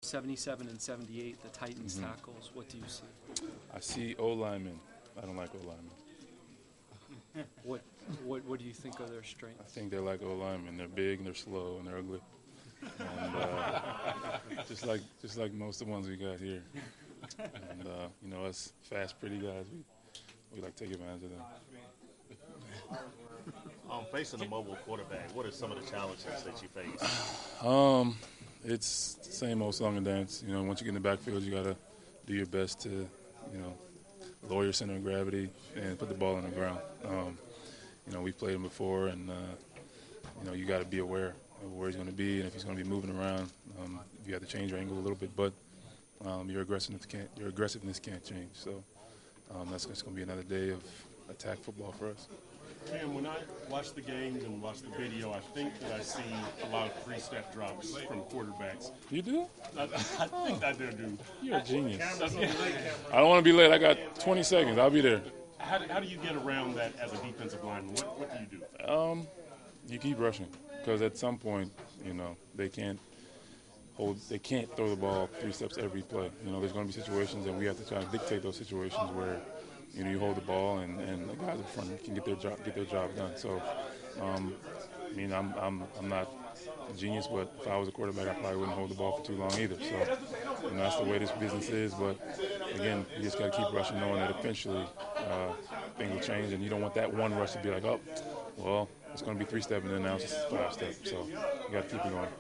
77 and 78, the Titans tackles. What do you see? I see O-linemen. I don't like O-linemen. What do you think are their strengths? I think they're like O-linemen. They're big and they're slow and they're ugly. And just like most of the ones we got here. And us fast, pretty guys, we like to take advantage of them. Facing a mobile quarterback, what are some of the challenges that you face? It's the same old song and dance. Once you get in the backfield, you got to do your best to, lower your center of gravity and put the ball on the ground. We've played him before, and, you got to be aware of where he's going to be and if he's going to be moving around. You have to change your angle a little bit, but your aggressiveness can't change. So that's going to be another day of attack football for us. Cam, when I watch the games and watch the video, I think that I see a lot of three-step drops from quarterbacks. You do? I think I do. You're a genius. I don't want to be late. I got 20 seconds. I'll be there. How do you get around that as a defensive lineman? What do you do? You keep rushing because at some point, they can't throw the ball 3 steps every play. There's going to be situations, and we have to try to dictate those situations where you hold the ball and the guys in front can get their job done. So, I'm not a genius, but if I was a quarterback, I probably wouldn't hold the ball for too long either. So, that's the way this business is. But again, you just got to keep rushing, knowing that eventually things will change, and you don't want that one rush to be like, oh, well, it's going to be 3-step, and then now it's just 5-step. So you got to keep it going.